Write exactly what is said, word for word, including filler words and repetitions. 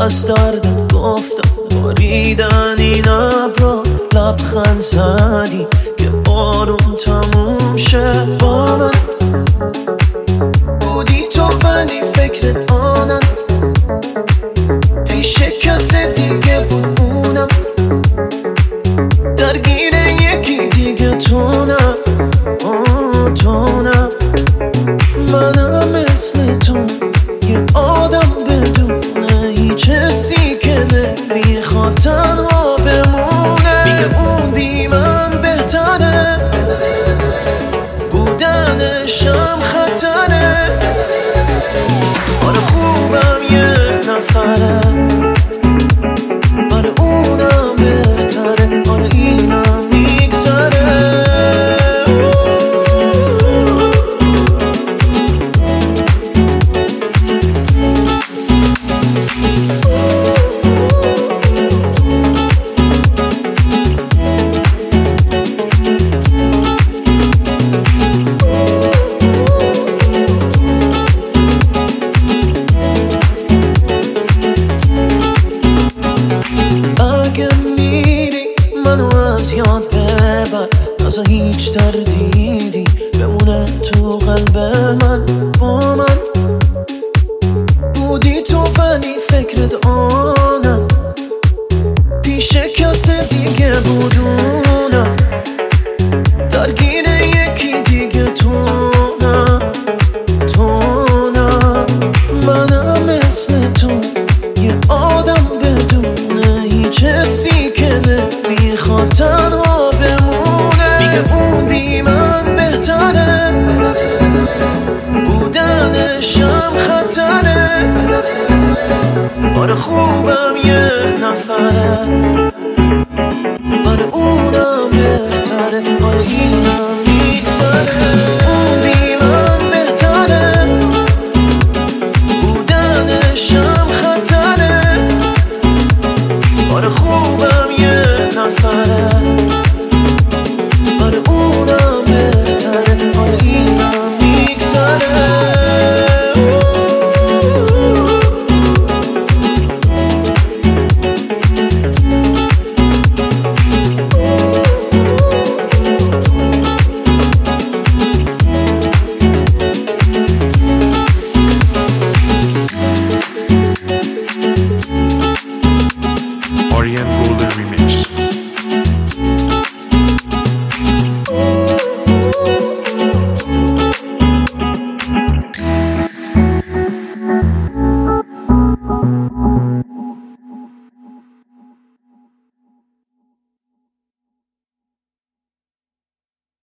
از درد گفتم باریدن این ابرا لبخند زدی که بارون تموم شه با من بودی تو ولی فکرت آنم پیش کس دیگه بود اونم درگیر یکی دیگه تو نه تو نه منم مثل تو یه آدم بدون هیچ حسی که نمیخواد تنها بمونه میگه اون بی من بهتره بودنشم خطره آره خوبم یه نفره آره اونم بهتره آره اینم میگذره یاد ببر نازا هیچ تردیدی بمونه تو قلب من با من بودی تو ولی فکرت آنم پیش کس دیگه بودونم درگیر یکی دیگه تو نه تو نه منم مثل تو یه آدم بدونه هیچ حسی که نمیخواد تنها بمونه میگه اون بی من بهتره بودنشم خطره آره خوبم یه نفره آره اونم بهتره آره اینم میگذره اون بی من بهتره بودنشم خطره آره خوبم یه نفره آره اونم بهتره آره اینم میگذره Orion Golden Remix.